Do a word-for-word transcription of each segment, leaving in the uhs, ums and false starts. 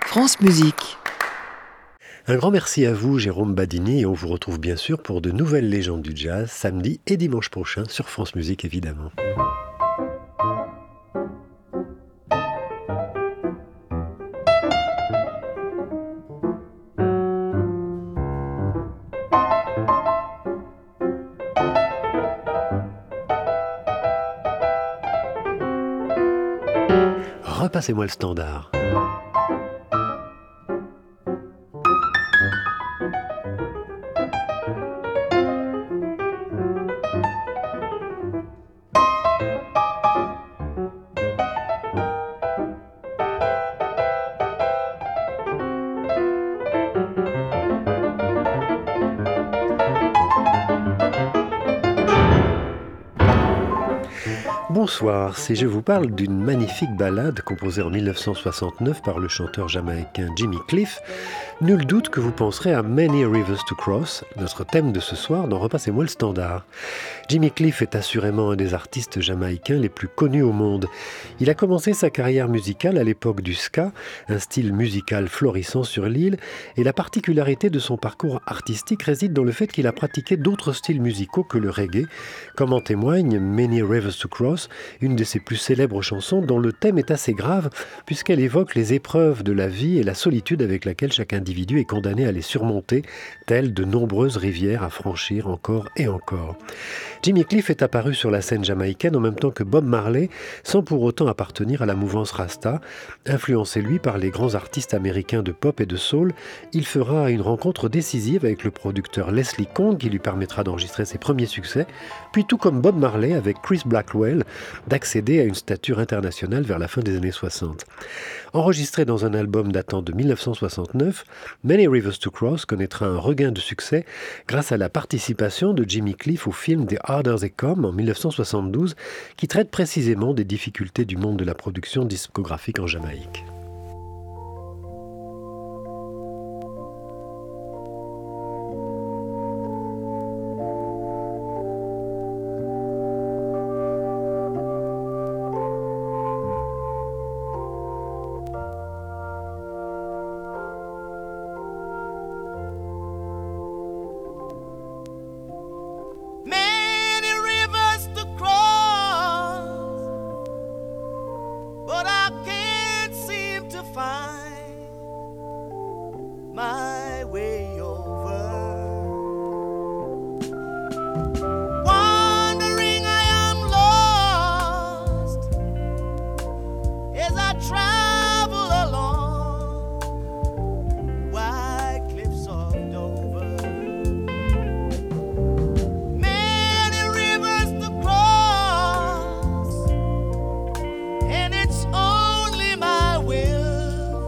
France Musique. Un grand merci à vous, Jérôme Badini, et on vous retrouve bien sûr pour de nouvelles légendes du jazz, samedi et dimanche prochain sur France Musique évidemment. Repassez-moi le standard. Bonsoir, si je vous parle d'une magnifique ballade composée en dix-neuf cent soixante-neuf par le chanteur jamaïcain Jimmy Cliff, nul doute que vous penserez à Many Rivers to Cross, notre thème de ce soir dans Repassez-moi le standard. Jimmy Cliff est assurément un des artistes jamaïcains les plus connus au monde. Il a commencé sa carrière musicale à l'époque du ska, un style musical florissant sur l'île, et la particularité de son parcours artistique réside dans le fait qu'il a pratiqué d'autres styles musicaux que le reggae, comme en témoigne Many Rivers to Cross, une de ses plus célèbres chansons dont le thème est assez grave puisqu'elle évoque les épreuves de la vie et la solitude avec laquelle chaque individu est condamné à les surmonter, telles de nombreuses rivières à franchir encore et encore. Jimmy Cliff est apparu sur la scène jamaïcaine en même temps que Bob Marley, sans pour autant appartenir à la mouvance Rasta. Influencé lui par les grands artistes américains de pop et de soul, il fera une rencontre décisive avec le producteur Leslie Kong qui lui permettra d'enregistrer ses premiers succès, puis tout comme Bob Marley avec Chris Blackwell, d'accéder à une stature internationale vers la fin des années soixante. Enregistré dans un album datant de dix-neuf cent soixante-neuf, Many Rivers to Cross connaîtra un regain de succès grâce à la participation de Jimmy Cliff au film The Harder They Come en dix-neuf cent soixante-douze, qui traite précisément des difficultés du monde de la production discographique en Jamaïque. And it's only my will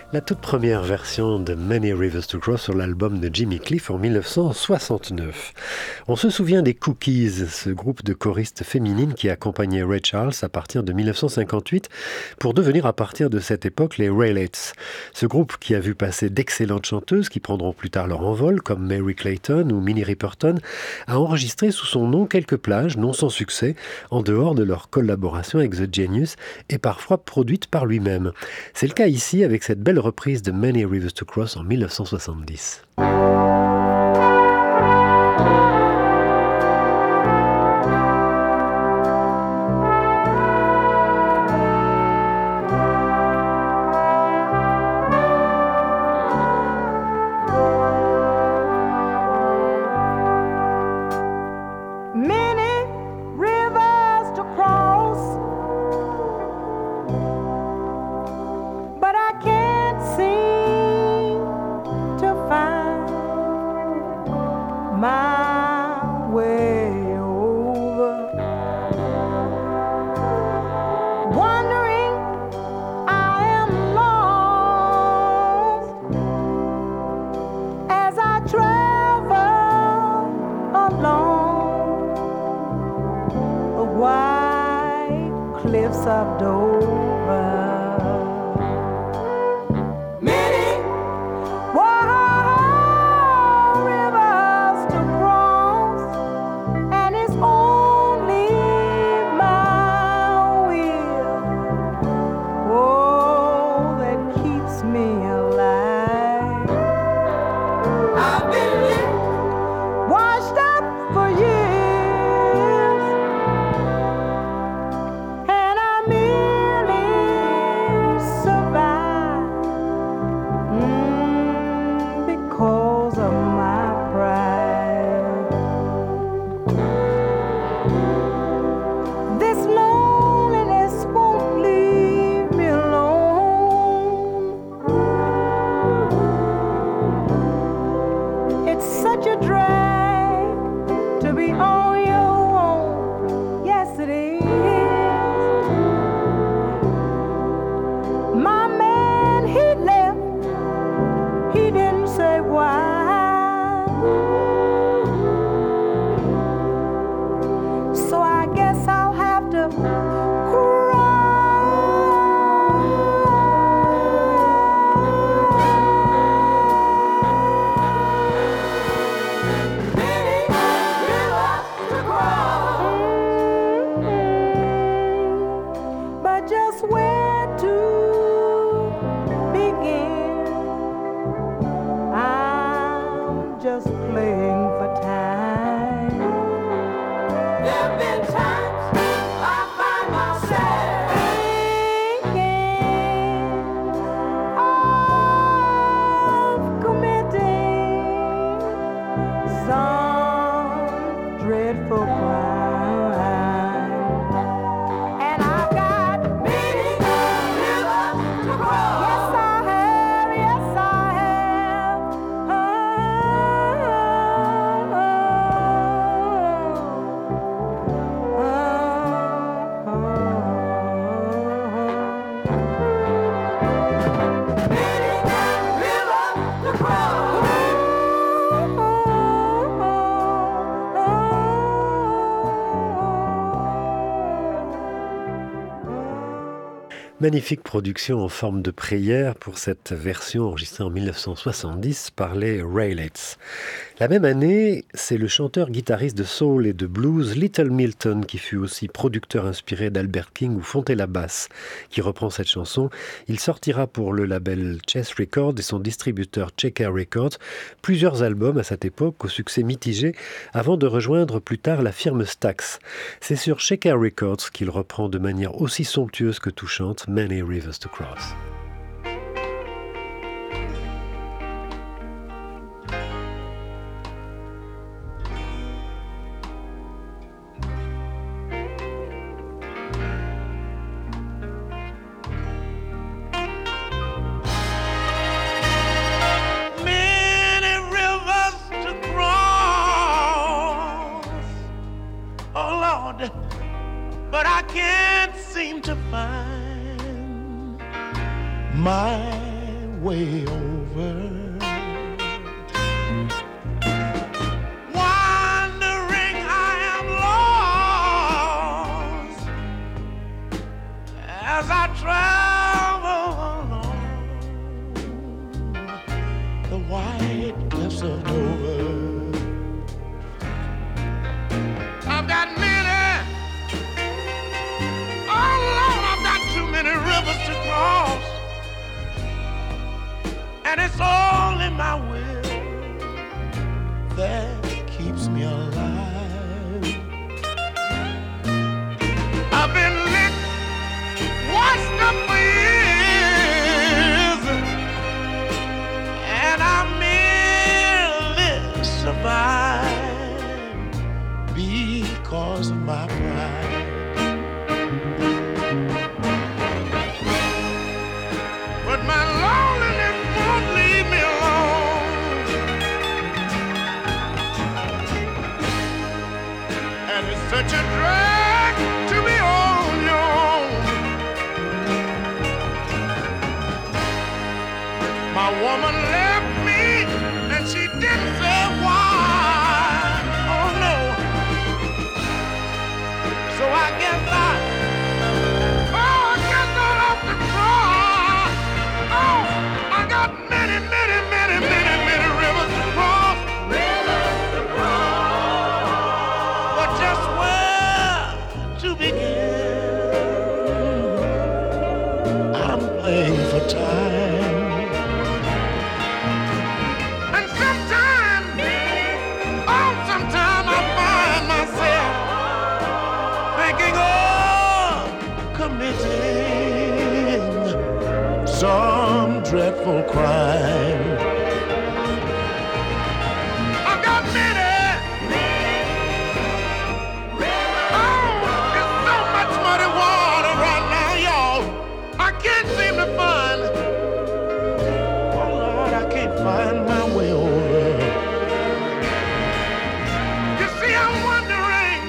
La toute première version de Many Rivers to Cross sur l'album de Jimmy Cliff en mille neuf cent soixante-neuf. On se souvient des Cookies, ce groupe de choristes féminines qui accompagnait Ray Charles à partir de mille neuf cent cinquante-huit pour devenir à partir de cette époque les Raelettes. Ce groupe qui a vu passer d'excellentes chanteuses qui prendront plus tard leur envol comme Mary Clayton ou Minnie Riperton a enregistré sous son nom quelques plages non sans succès en dehors de leur collaboration avec The Genius et parfois produites par lui-même. C'est le cas ici avec cette belle reprise de Many Rivers to Cross en mille neuf cent soixante-dix. Magnifique production en forme de prière pour cette version enregistrée en mille neuf cent soixante-dix par les Raelettes. La même année, c'est le chanteur-guitariste de soul et de blues Little Milton, qui fut aussi producteur inspiré d'Albert King ou Fontella Bass, qui reprend cette chanson. Il sortira pour le label Chess Records et son distributeur Checker Records plusieurs albums à cette époque au succès mitigé avant de rejoindre plus tard la firme Stax. C'est sur Checker Records qu'il reprend de manière aussi somptueuse que touchante Many Rivers to Cross. But I can't seem to find my way over. Wandering, I am lost as I travel along the white cliffs of Dover. I've got many, all alone, I've got too many rivers to cross. And it's only my will that keeps me alive. I've been licked, washed up for years, and I merely survive because of my pride. But my loneliness won't leave me alone, and it's such a drag to be on your own. My woman left me, and she didn't say why. Oh no. So I guess I, oh, I guess I'll have to cry. Oh, I got many, many, many, many, many rivers to cross. Rivers to cross. But just where to begin? I'm playing for time. And sometimes, oh, sometimes I find myself thinking of committing some dreadful crime. I've got many. Oh, there's so much muddy water right now, y'all. I can't seem to find. Oh Lord, I can't find my way over. You see, I'm wondering.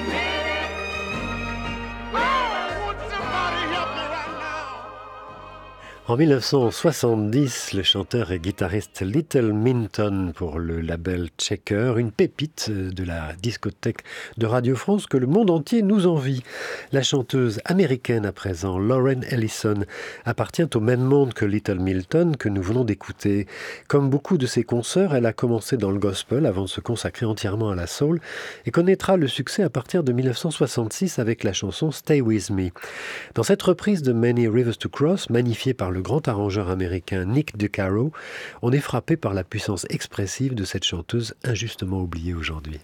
Oh, would somebody help me right now? En mille neuf cent soixante-dix, le chanteur et guitariste Little Minton pour le label Checker, une pépite de la discothèque de Radio France que le monde entier nous envie. La chanteuse américaine à présent, Lauren Ellison, appartient au même monde que Little Milton que nous venons d'écouter. Comme beaucoup de ses consoeurs, elle a commencé dans le gospel avant de se consacrer entièrement à la soul et connaîtra le succès à partir de mille neuf cent soixante-six avec la chanson Stay With Me. Dans cette reprise de Many Rivers to Cross, magnifiée par le grand arrangeur américain Nick DeCaro, on est frappé par la puissance expressive de cette chanteuse injustement oubliée aujourd'hui.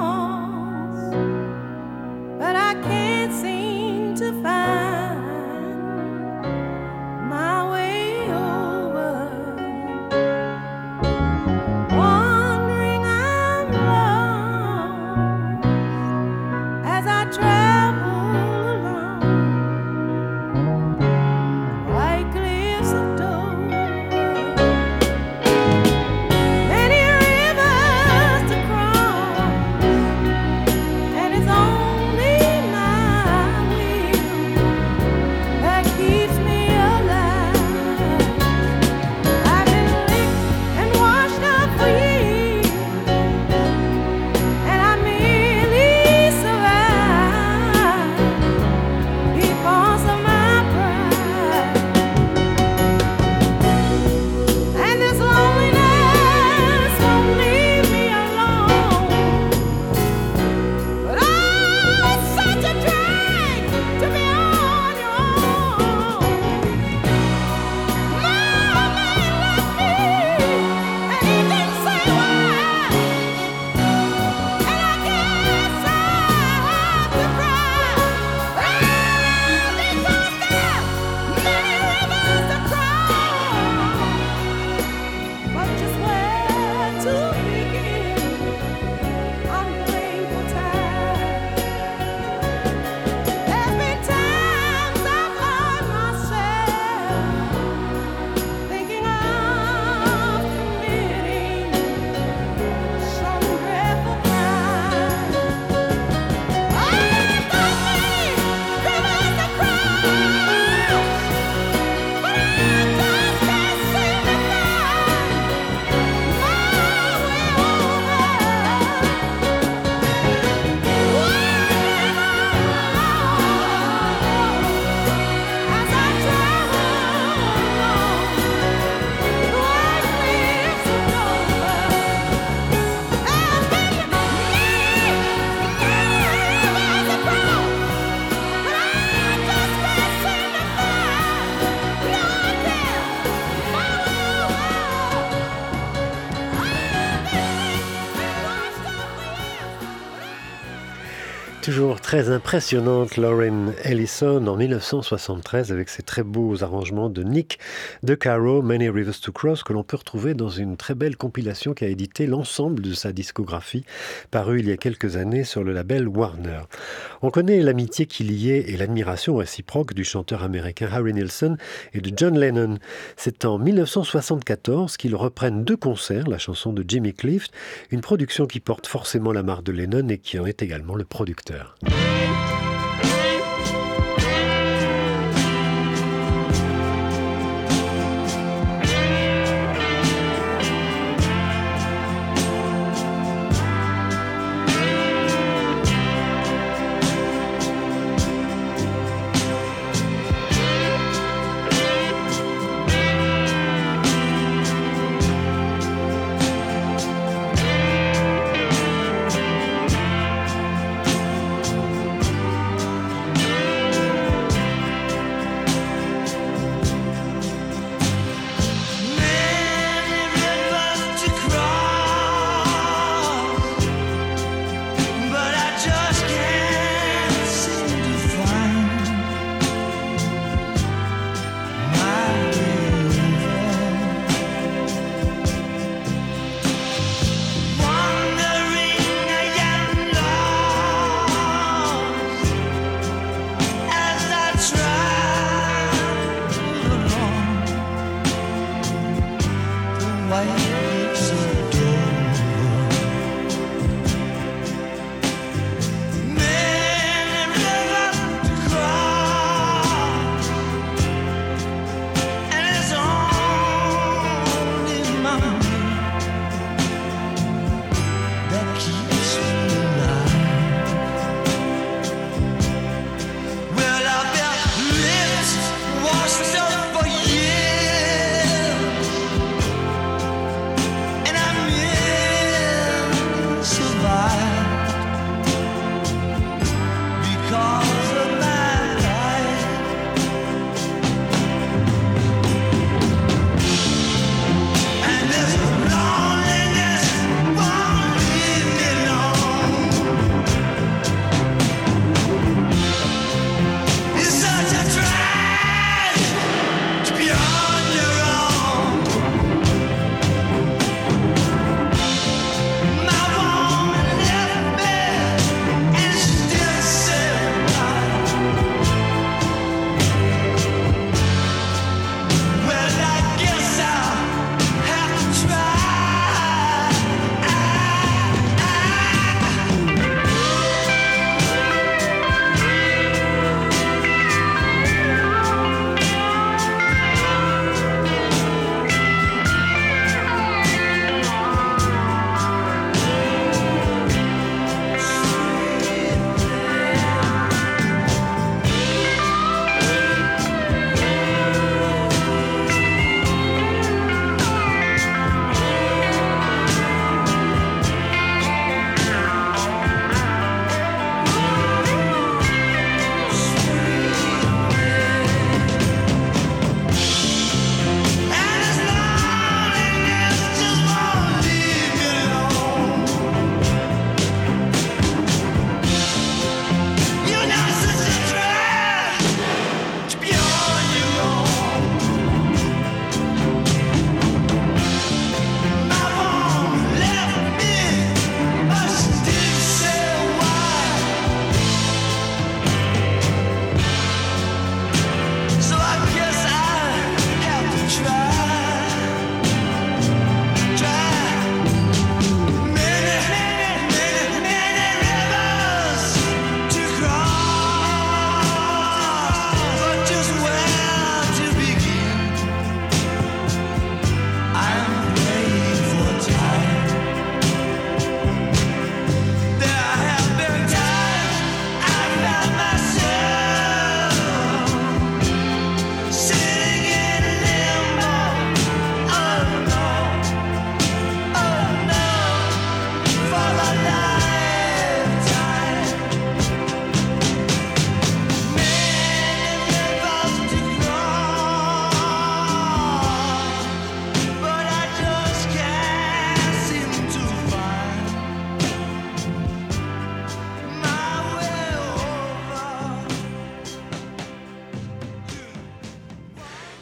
But I can't seem to find Toujours très impressionnante, Lauren Ellison en mille neuf cent soixante-treize avec ses très beaux arrangements de Nick DeCaro, Many Rivers to Cross, que l'on peut retrouver dans une très belle compilation qui a édité l'ensemble de sa discographie, parue il y a quelques années sur le label Warner. On connaît l'amitié qu'il y ait et l'admiration réciproque du chanteur américain Harry Nilsson et de John Lennon. C'est en mille neuf cent soixante-quatorze qu'ils reprennent deux concerts, la chanson de Jimmy Cliff, une production qui porte forcément la marque de Lennon et qui en est également le producteur. Washed up for years.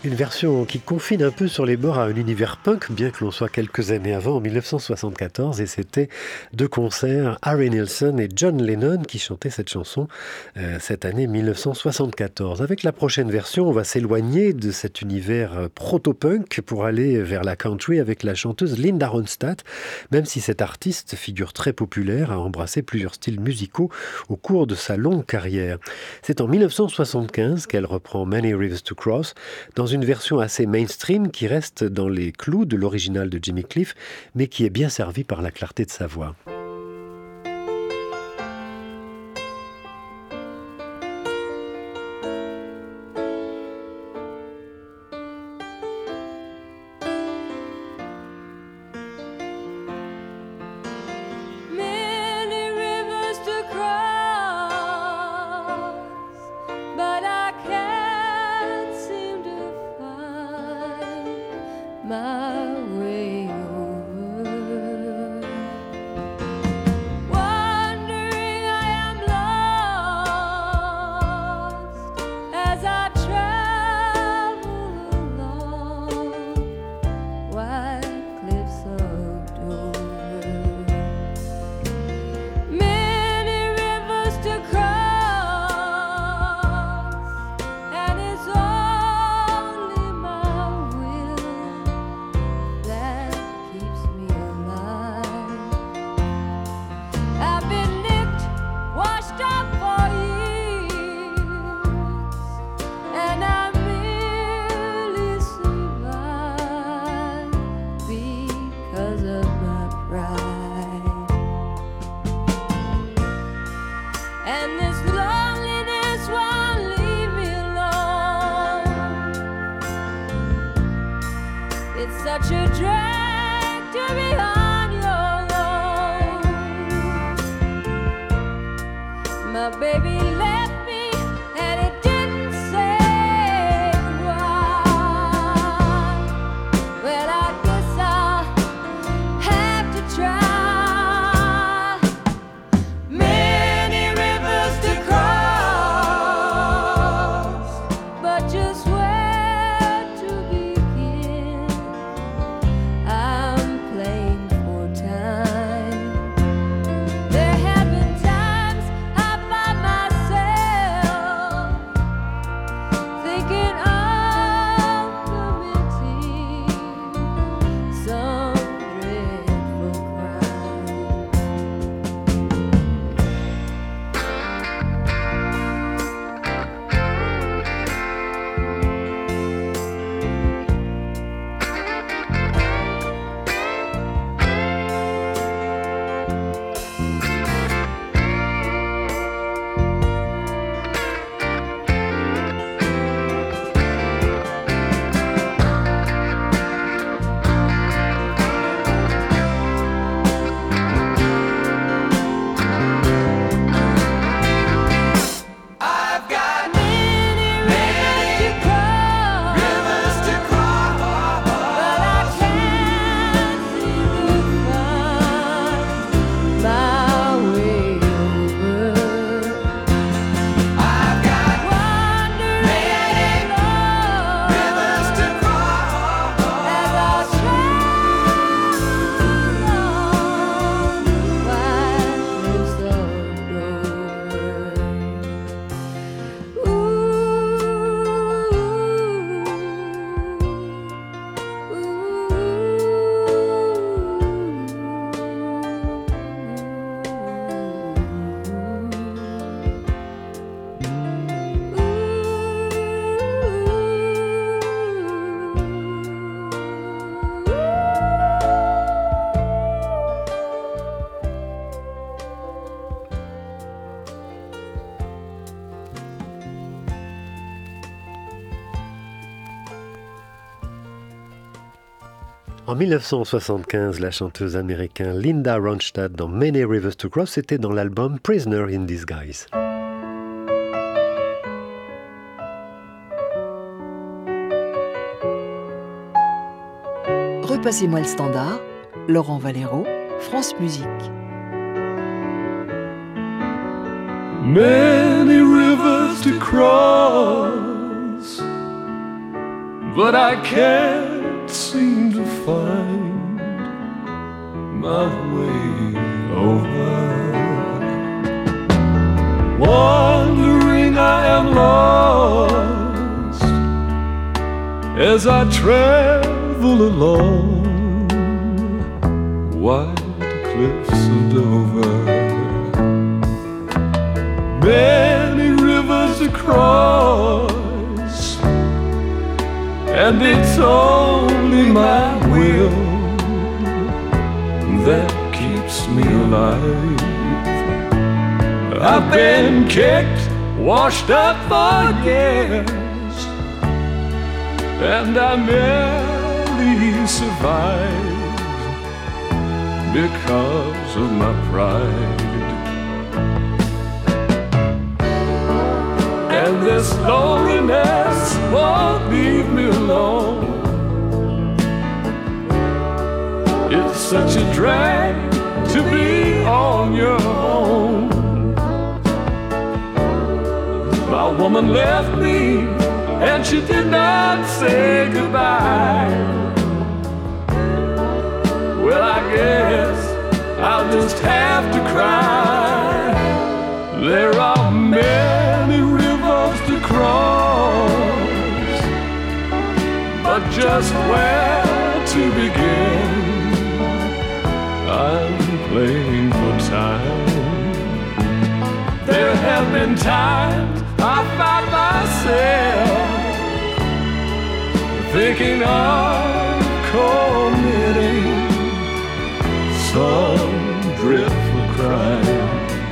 Une version qui confine un peu sur les bords à un univers punk, bien que l'on soit quelques années avant, en dix-neuf cent soixante-quatorze, et c'était de concert Harry Nilsson et John Lennon qui chantaient cette chanson euh, cette année dix-neuf cent soixante-quatorze. Avec la prochaine version, on va s'éloigner de cet univers euh, proto-punk pour aller vers la country avec la chanteuse Linda Ronstadt, même si cette artiste, figure très populaire, a embrassé plusieurs styles musicaux au cours de sa longue carrière. C'est en dix-neuf cent soixante-quinze qu'elle reprend Many Rivers to Cross, dans une version assez mainstream qui reste dans les clous de l'original de Jimmy Cliff, mais qui est bien servie par la clarté de sa voix. En dix-neuf cent soixante-quinze, la chanteuse américaine Linda Ronstadt dans Many Rivers to Cross était dans l'album Prisoner in Disguise. Repassez-moi le standard, Laurent Valero, France Musique. Many rivers to cross, but I can't seem to find my way over. Wondering I am lost as I travel along wide cliffs of Dover. Many rivers to cross, and it's only my will that keeps me alive. I've been kicked, washed up for years, and I merely survived because of my pride. And this loneliness won't leave me alone. It's such a drag to be on your own. My woman left me and she did not say goodbye. Well, I guess I'll just have to cry. There are many rivers to cross, but just where to begin? I'm playing for time. There have been times I found myself thinking of committing some dreadful crime.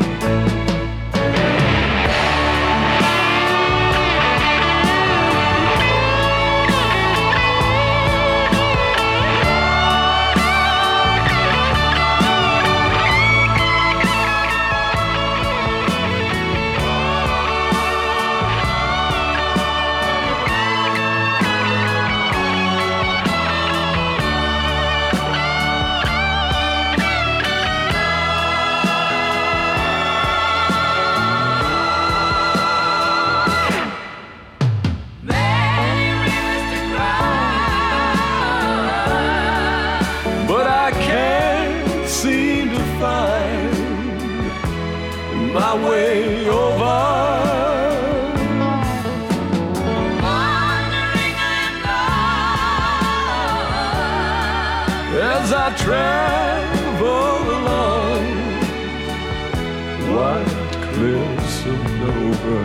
My way over. Wandering and lost as I travel along white cliffs of Dover.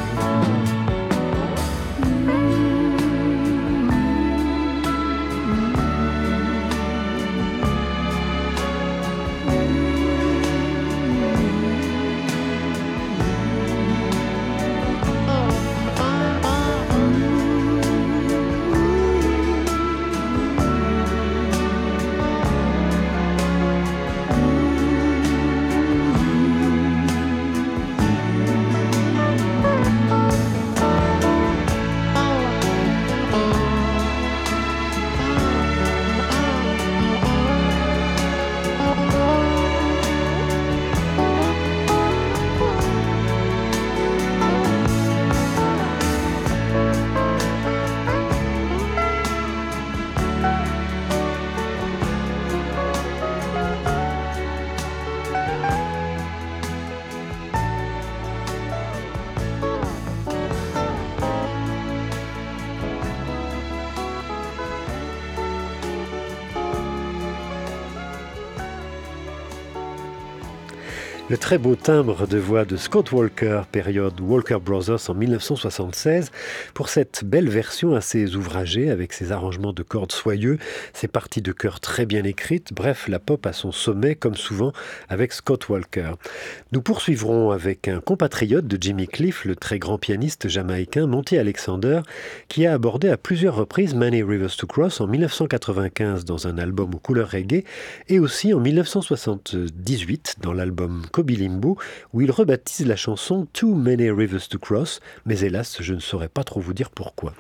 Le très beau timbre de voix de Scott Walker, période Walker Brothers en dix-neuf cent soixante-seize, pour cette belle version assez ouvragée avec ses arrangements de cordes soyeux, ses parties de chœur très bien écrites, bref, la pop à son sommet comme souvent avec Scott Walker. Nous poursuivrons avec un compatriote de Jimmy Cliff, le très grand pianiste jamaïcain Monty Alexander, qui a abordé à plusieurs reprises Many Rivers to Cross en dix-neuf cent quatre-vingt-quinze dans un album aux couleurs reggae et aussi en dix-neuf cent soixante-dix-huit dans l'album Kobe Limbo, où il rebaptise la chanson Too Many Rivers to Cross, mais hélas, je ne saurais pas trop vous dire pourquoi.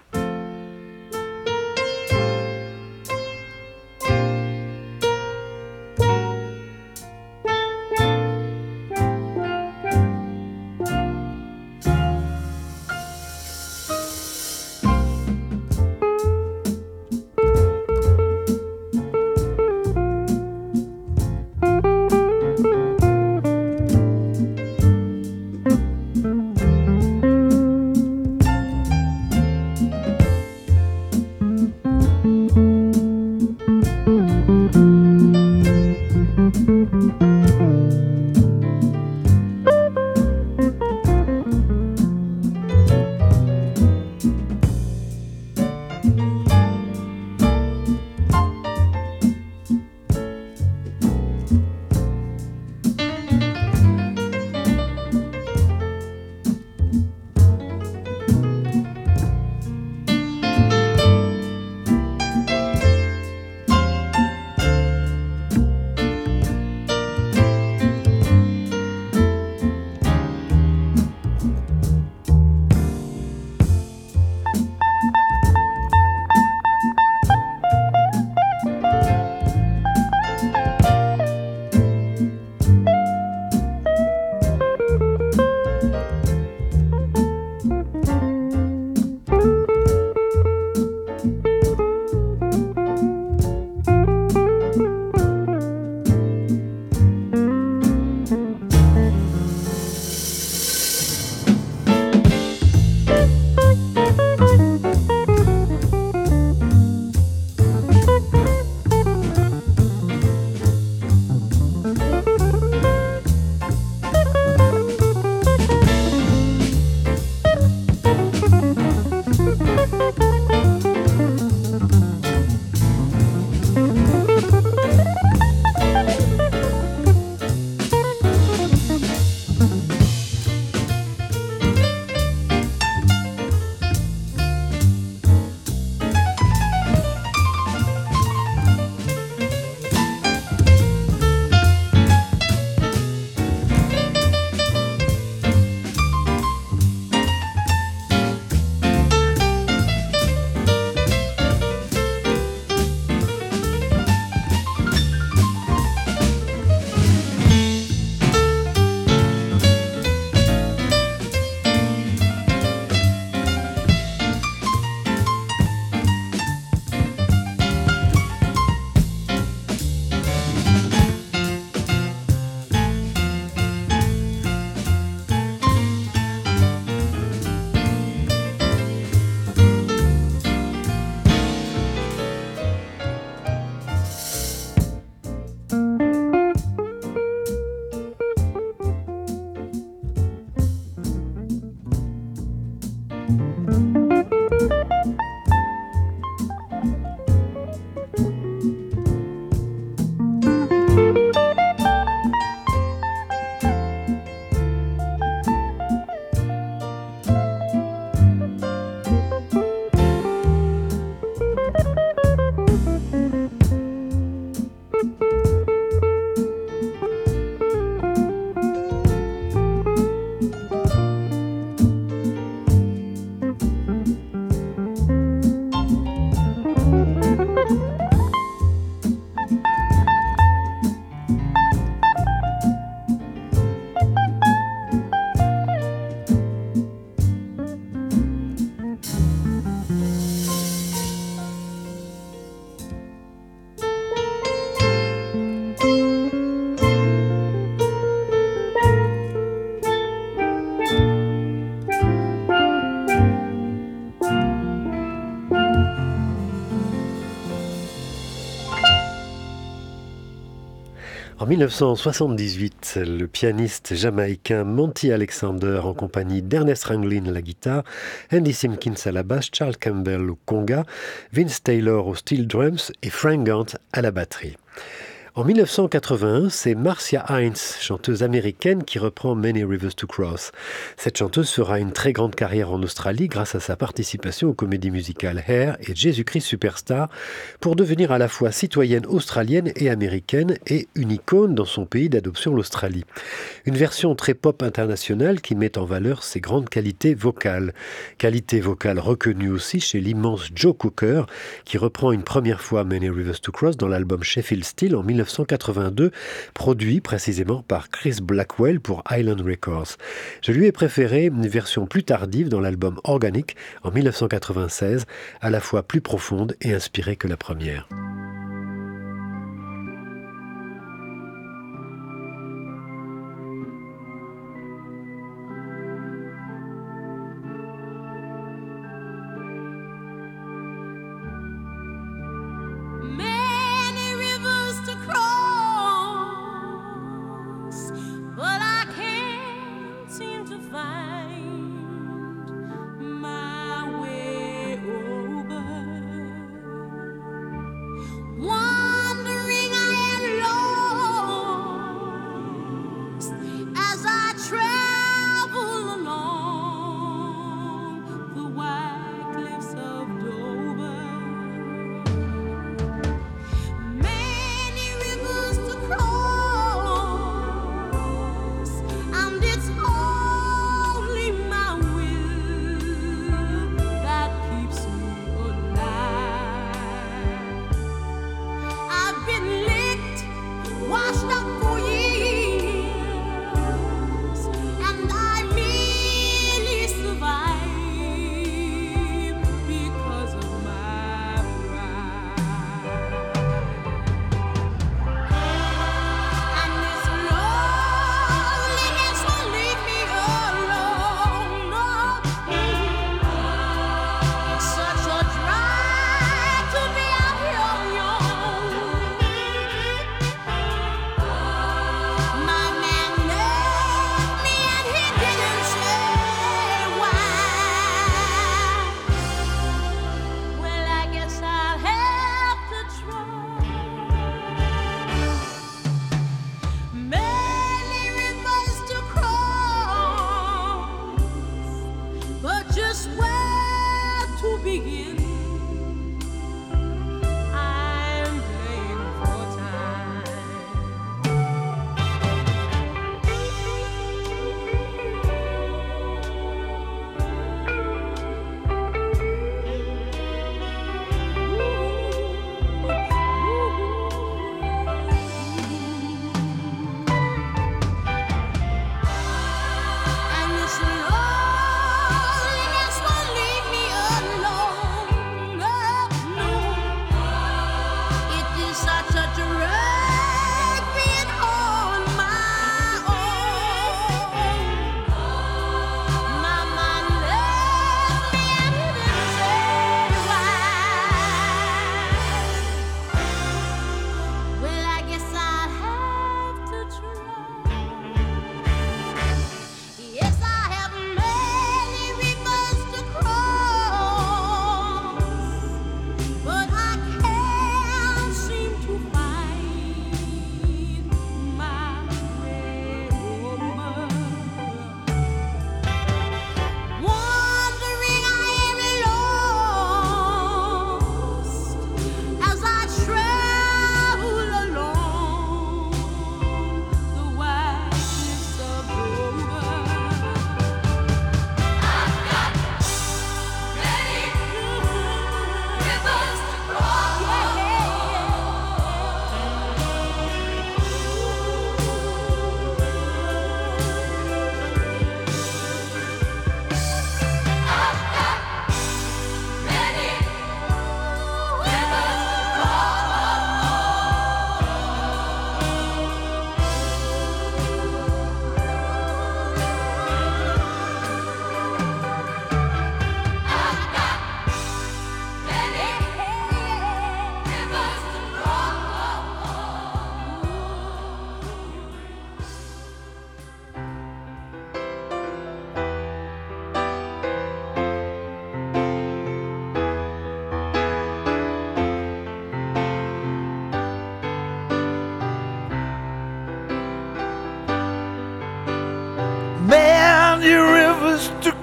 En mille neuf cent soixante-dix-huit, le pianiste jamaïcain Monty Alexander, en compagnie d'Ernest Ranglin à la guitare, Andy Simpkins à la basse, Charles Campbell au conga, Vince Taylor au steel drums et Frank Gant à la batterie. En mille neuf cent quatre-vingt-un, c'est Marcia Hines, chanteuse américaine, qui reprend Many Rivers to Cross. Cette chanteuse fera une très grande carrière en Australie grâce à sa participation aux comédies musicales Hair et Jésus-Christ Superstar, pour devenir à la fois citoyenne australienne et américaine et une icône dans son pays d'adoption, l'Australie. Une version très pop internationale qui met en valeur ses grandes qualités vocales. Qualité vocale reconnue aussi chez l'immense Joe Cooker, qui reprend une première fois Many Rivers to Cross dans l'album Sheffield Steel en mille neuf cent quatre-vingt-deux, produit précisément par Chris Blackwell pour Island Records. Je lui ai préféré une version plus tardive dans l'album Organic en mille neuf cent quatre-vingt-seize, à la fois plus profonde et inspirée que la première.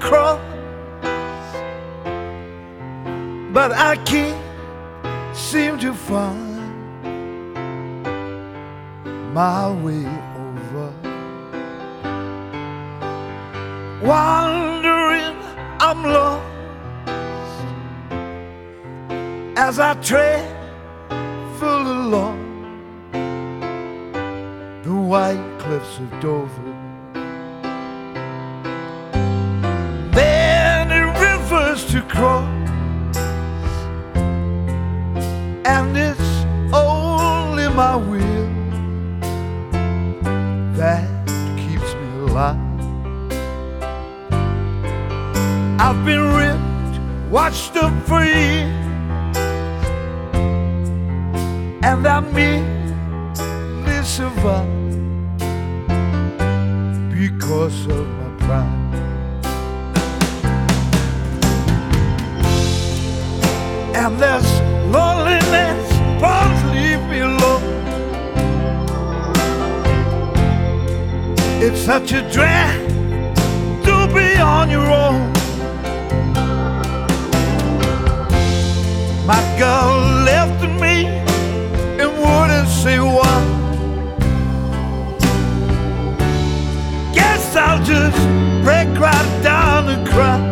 cross, but I can't seem to find my way over. Wandering, I'm lost as I travel along the white cliffs of Dover. Many rivers to cross, and it's only my will that keeps me alive. I've been ripped, watched up for years, and I merely survive because of my pride. And there's loneliness, please leave me alone. It's such a drag to be on your own. My girl left me and wouldn't say why. Guess I'll just break right down and cry.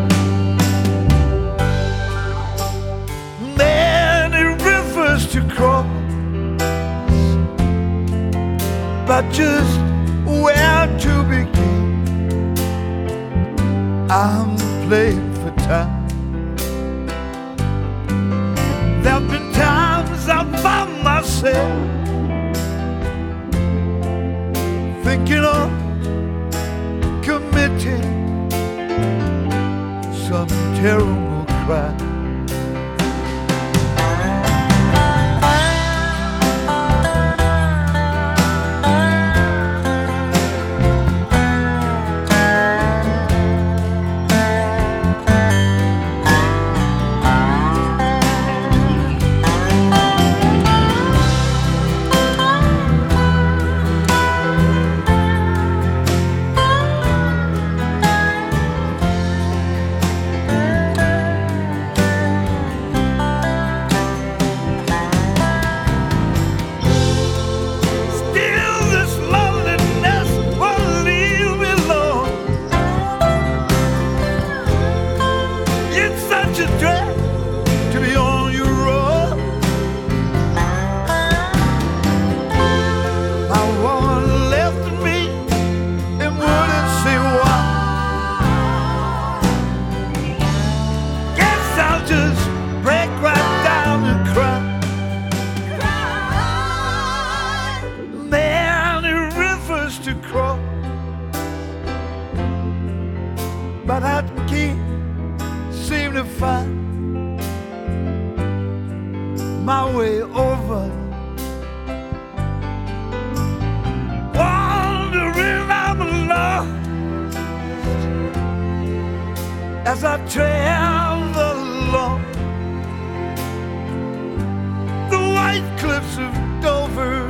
Many rivers to cross, but just where to begin? I'm playing for time. There've been times I found myself thinking of committing some terrible crime. But I can't seem to find my way over. Wandering, I'm lost as I travel along the white cliffs of Dover.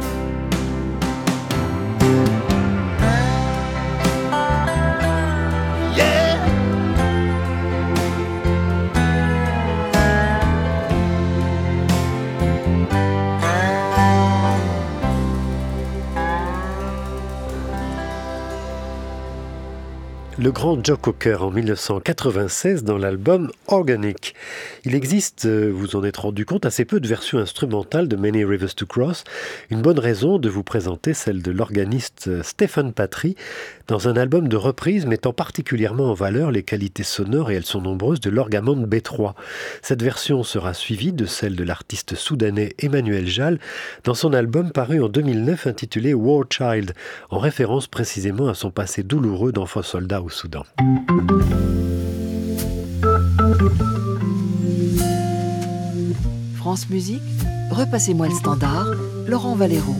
Le grand Joe Cocker en mille neuf cent quatre-vingt-seize dans l'album Organic. Il existe, vous en êtes rendu compte, assez peu de versions instrumentales de Many Rivers to Cross. Une bonne raison de vous présenter celle de l'organiste Stephen Patry dans un album de reprise mettant particulièrement en valeur les qualités sonores, et elles sont nombreuses, de l'Orgamond B trois. Cette version sera suivie de celle de l'artiste soudanais Emmanuel Jal dans son album paru en deux mille neuf intitulé War Child, en référence précisément à son passé douloureux d'enfant soldat au Soudan. France Musique, repassez-moi le standard, Laurent Valero.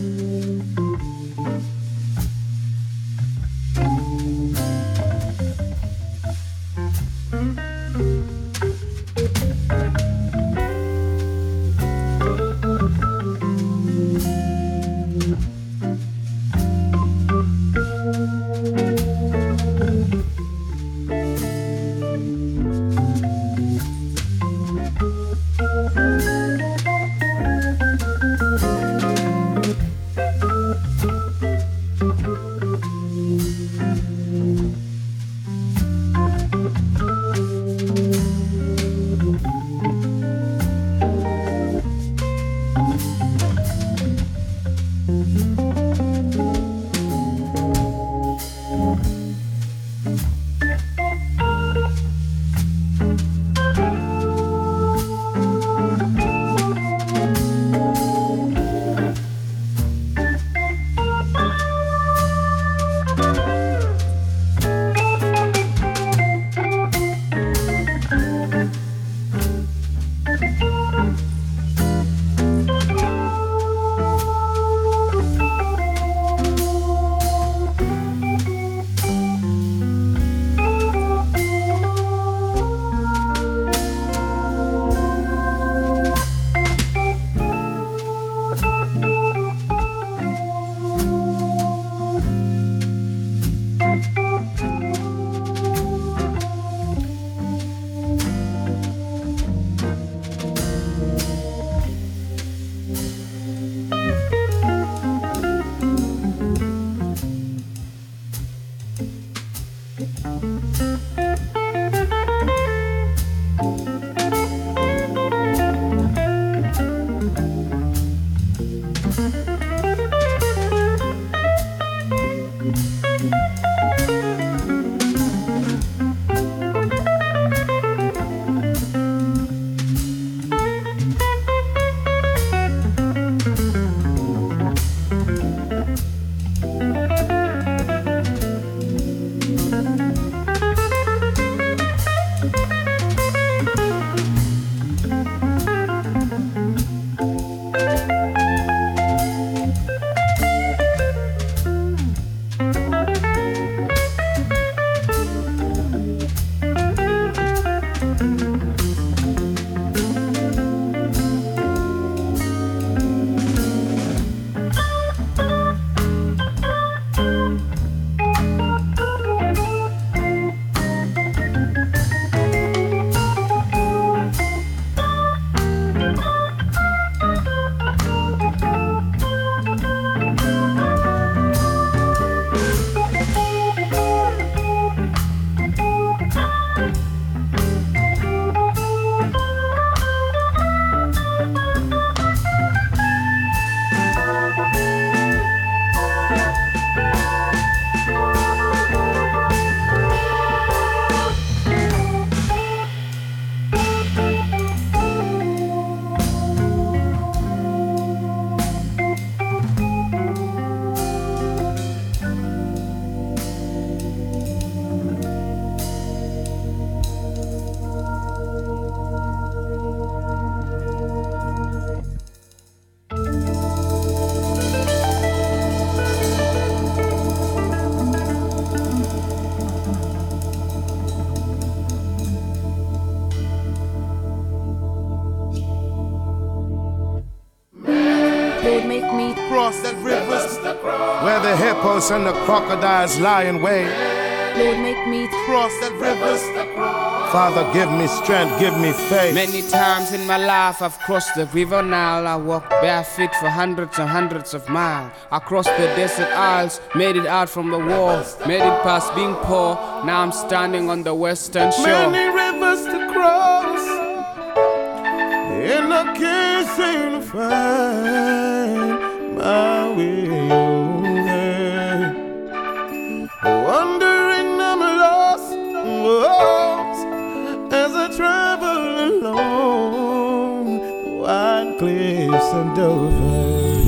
Lord, make me cross that river where the hippos and the crocodiles lie in wait. Lord, make me cross that river. Father, give me strength, give me faith. Many times in my life I've crossed the river Nile. I walked barefoot for hundreds and hundreds of miles. I crossed the desert isles, made it out from the war, made it past being poor. Now I'm standing on the western shore. Many rivers to cross, and I can't seem to find my way over. Wondering I'm lost, lost as I travel along the wide cliffs of Dover.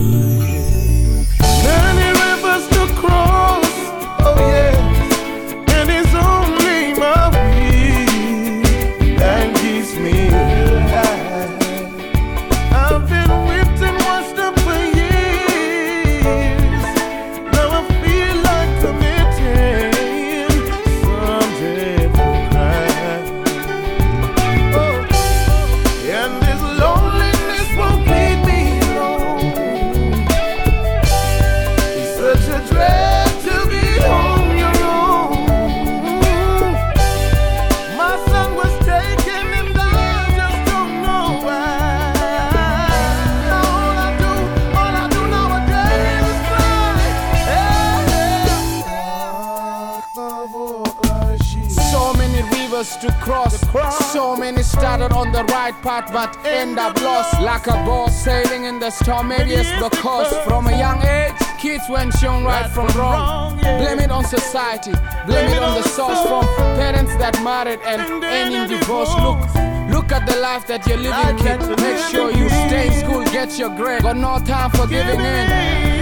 Many rivers to cross, oh yeah, and it's only my will that keeps me alive. I've been whipped and washed up for years. Now I feel like committing some dreadful crime. Oh, and this loneliness won't leave me alone. It's such a drag to be on your own. My son was taken and I just don't know why. All I do, all I do nowadays is cry. So many rivers to cross, so many started on the right path but end up lost. Like a boat sailing in the storm areas because from a young age, kids weren't shown right from wrong. Blame it on society, blame it on the source from parents that married and ending divorce. Look, look at the life that you're living, kid. Make sure you stay in school, get your grade. Got no time for giving in.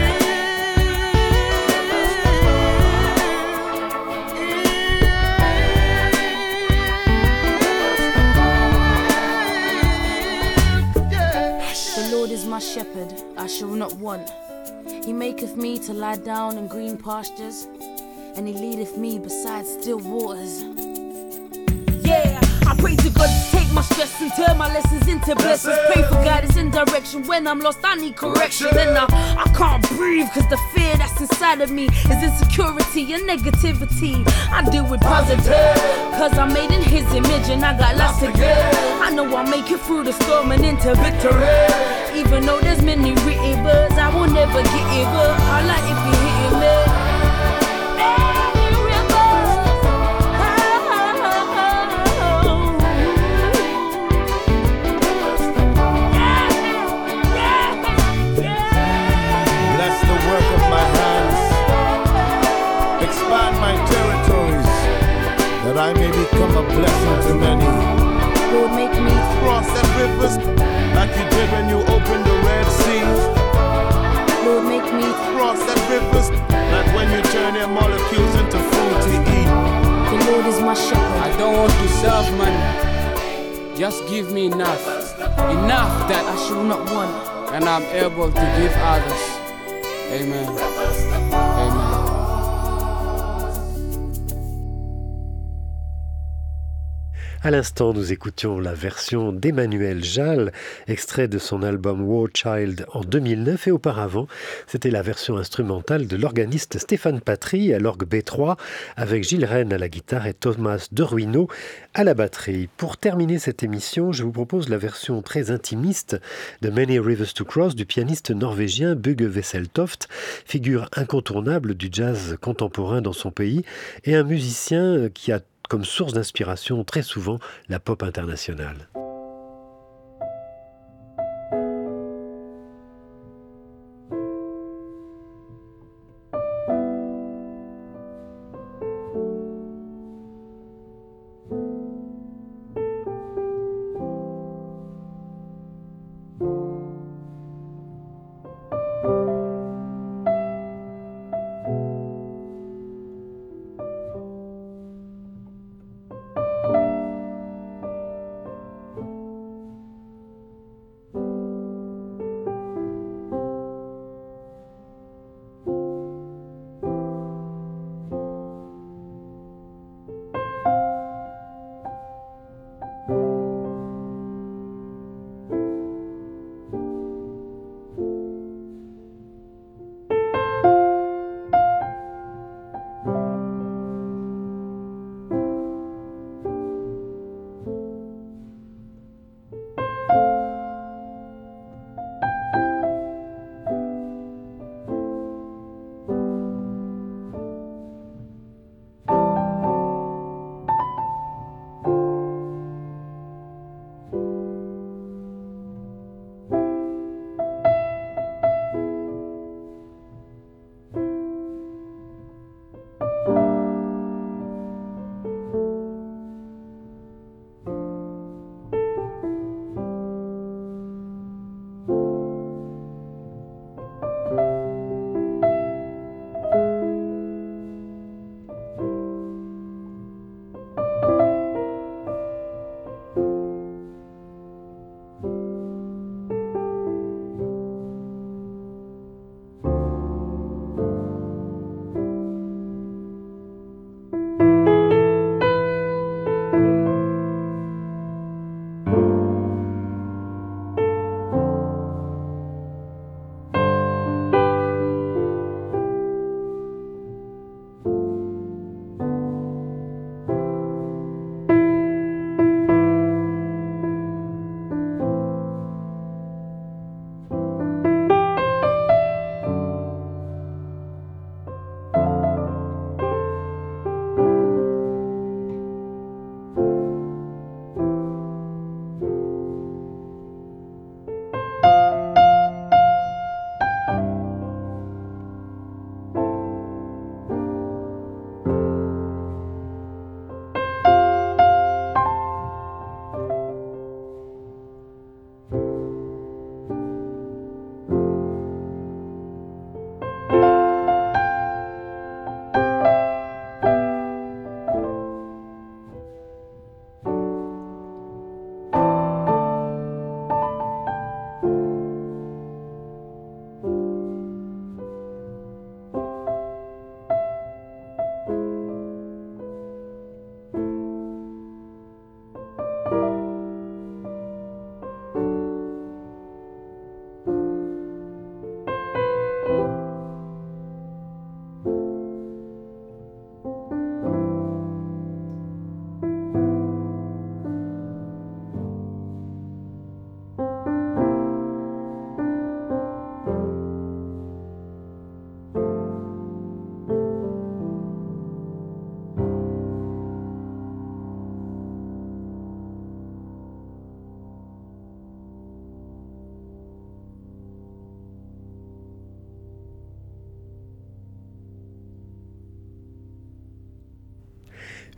The Lord is my shepherd, I shall not want. He maketh me to lie down in green pastures, and he leadeth me beside still waters. Yeah, I pray to God to take my stress and turn my lessons into blessings. Pray for guidance and direction. When I'm lost, I need correction. And I, I can't breathe, cause the fear that's inside of me is insecurity and negativity. I deal with positive, cause I'm made in his image and I got lots to give. I know I'll make it through the storm and into victory. Even though there's many rivers, I will never get ever. I like if you're hitting me. That I may become a blessing to many. Lord, make me cross that rivers like you did when you opened the Red Sea. Lord, make me cross that rivers like when you turn their molecules into food to eat. The Lord is my shepherd. I don't want to serve money. Just give me enough, enough that I shall not want, and I'm able to give others. Amen. Amen. À l'instant, nous écoutions la version d'Emmanuel Jal, extrait de son album War Child en deux mille neuf, et auparavant, c'était la version instrumentale de l'organiste Stéphane Patry à l'orgue B trois, avec Gilles Rennes à la guitare et Thomas De Ruino à la batterie. Pour terminer cette émission, je vous propose la version très intimiste de Many Rivers to Cross du pianiste norvégien Bugge Wesseltoft, figure incontournable du jazz contemporain dans son pays et un musicien qui a comme source d'inspiration très souvent la pop internationale.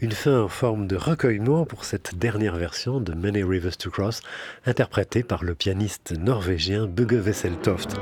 Une fin en forme de recueillement pour cette dernière version de Many Rivers to Cross, interprétée par le pianiste norvégien Bugge Wesseltoft.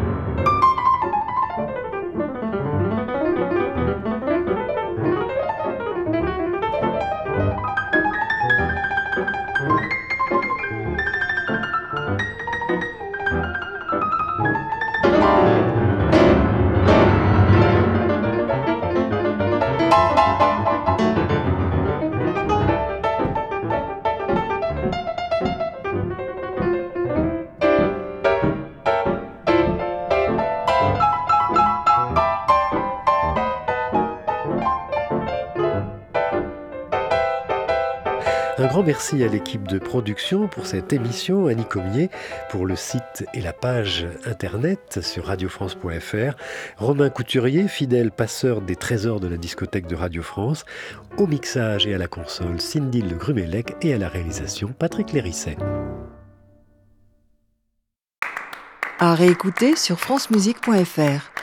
Un grand merci à l'équipe de production pour cette émission, Annie Comier, pour le site et la page internet sur radio france point f r, Romain Couturier, fidèle passeur des trésors de la discothèque de Radio France, au mixage et à la console, Cindy Le Grumelec, et à la réalisation, Patrick Lérisset. À réécouter sur francemusique point f r.